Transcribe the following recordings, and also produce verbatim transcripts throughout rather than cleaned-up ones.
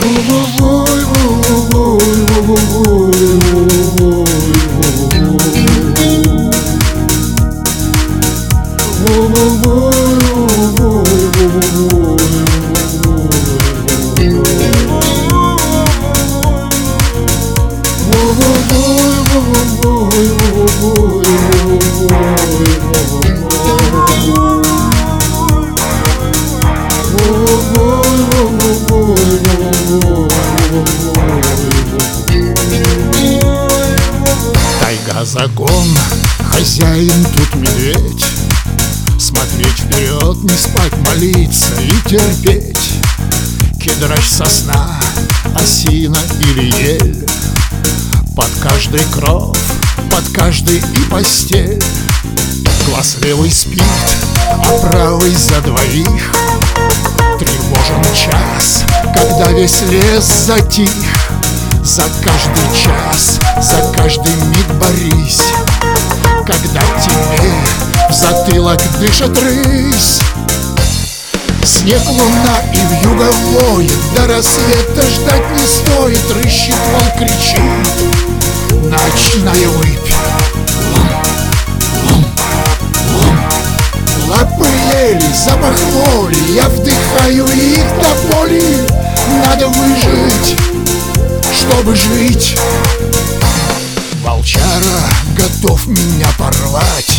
Тайга закон, хозяин тут медведь. Смотреть вперед, не спать, молиться и терпеть. Кедрач, сосна, осина или ель, под каждый кров, под каждый и постель. Глаз левый спит, а правый за двоих. Тревожен час, когда весь лес затих. За каждый час, за каждый миг борись, когда тебе в затылок дышит рысь. Снег, луна и вьюга воет, до рассвета ждать не стоит. Рыщет, волк кричит, ночная выпь. Лум, лум, лум. Лапы ели, запах воли, я вдыхаю их до боли. Надо выжить, чтобы жить. Волчара готов меня порвать.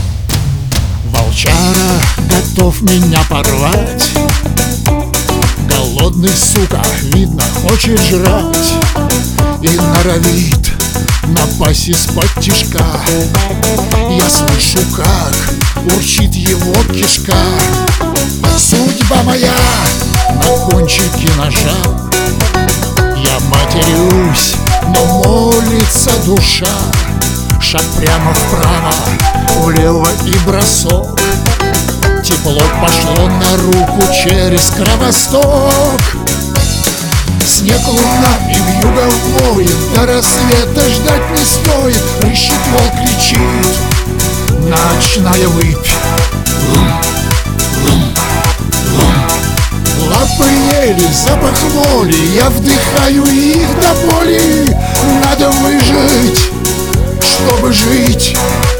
Волчара готов меня порвать. Голодный, сука, видно, хочет жрать. И норовит напасть из-под тишка. Я слышу, как урчит его кишка. Судьба моя на кончике ножа. Я матерюсь, но молится душа. Шаг прямо вправо, влево и бросок. Тепло пошло на руку через кровосток. Снег, луна и вьюга воет, до рассвета ждать не стоит. Рыщет, волк кричит, ночная выпь. Лум, лум, лум. Лапы ели, запах воли, я вдыхаю их до боли. Надо выжить, чтобы жить.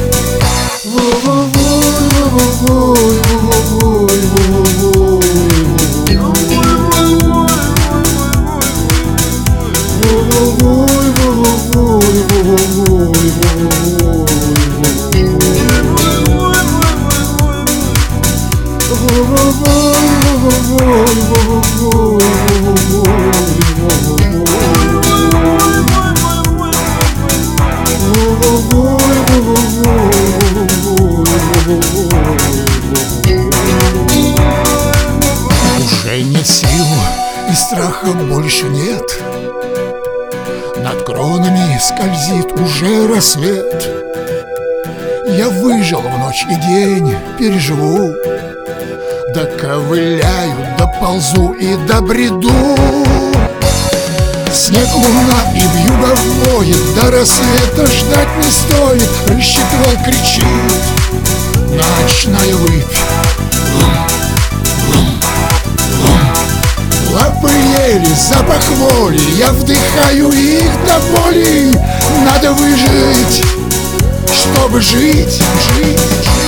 Уже нет сил и страха больше нет. Над кронами скользит уже рассвет. Я выжил в ночь и день, переживу. Доковыляю, доползу и добреду. Снег, луна и вьюга воет, до рассвета ждать не стоит. Рыщет, волк кричит, ночная выпь. Лум, лум, лум. Лапы ели, запах воли, я вдыхаю их до боли. Надо выжить, чтобы жить, жить, жить.